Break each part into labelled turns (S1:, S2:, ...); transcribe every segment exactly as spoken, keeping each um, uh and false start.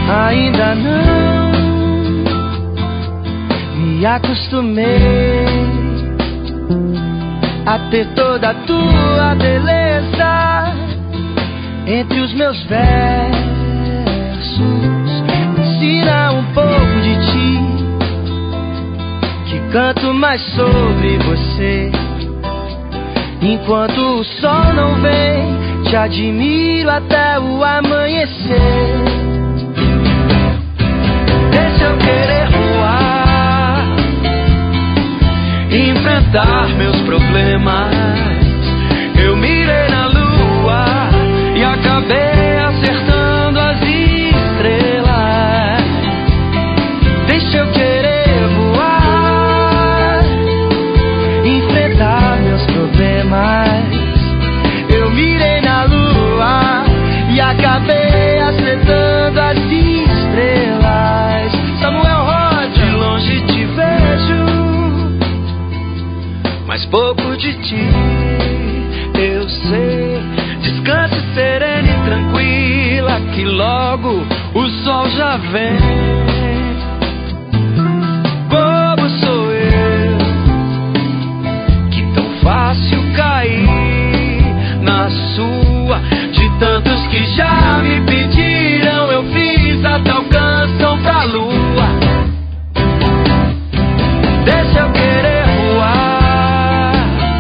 S1: Ainda não me acostumei a ter toda a tua beleza entre os meus versos. Ensina um pouco de ti, que canto mais sobre você. Enquanto o sol não vem, te admiro até o amanhecer. Deixa eu querer voar, enfrentar meus problemas. Eu mirei na lua e acabei acertando as estrelas. Deixa eu querer voar, enfrentar meus problemas. Eu mirei na lua e acabei acertando as estrelas. Samuel Rod, de longe te vejo, mas pouco de ti eu sei. Descanse serena e tranquila, que logo o sol já vem. Bobo sou eu, que tão fácil cair na sua. De tantos que já me pediram, eu fiz a tal canção pra lua. Deixa eu querer voar,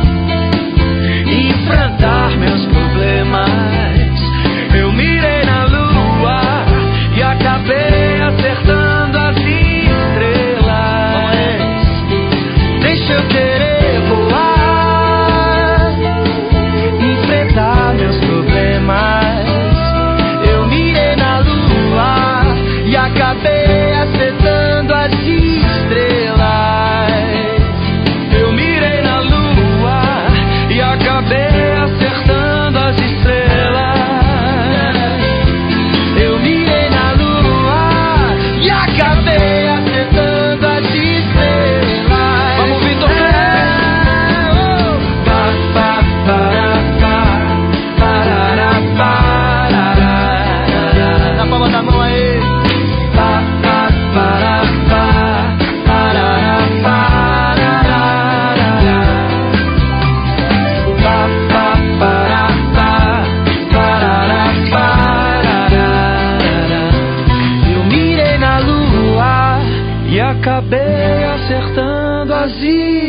S1: enfrentar meus problemas. Eu mirei na lua e acabei acertando as estrelas. Deixa eu querer voar, enfrentar meus problemas. Eu mirei na lua e acabei acertando as estrelas. Eu mirei na lua e acabei acertando as estrelas. Eu mirei na lua e acabei acertando as estrelas. Vamos, Vitor! Pa, pa, para, pa, parará, parará. Na palma da mão aí. Pa, pa, para, pa, parará, parará. Pa, pa, para, pa, parará, parará. Eu mirei na lua e acabei acertando as estrelas.